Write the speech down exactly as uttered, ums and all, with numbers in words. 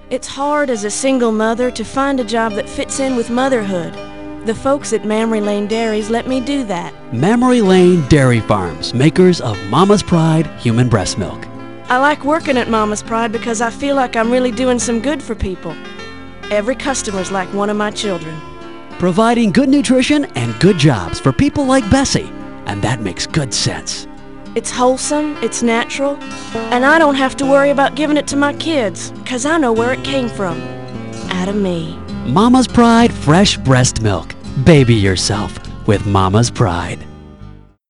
It's hard as a single mother to find a job that fits in with motherhood. The folks at Mammary Lane Dairies let me do that. Mammary Lane Dairy Farms, makers of Mama's Pride human breast milk. I like working at Mama's Pride because I feel like I'm really doing some good for people. Every customer's like one of my children. Providing good nutrition and good jobs for people like Bessie. And that makes good sense. It's wholesome, it's natural, and I don't have to worry about giving it to my kids, because I know where it came from. Out of me. Mama's Pride fresh breast milk. Baby yourself with Mama's Pride.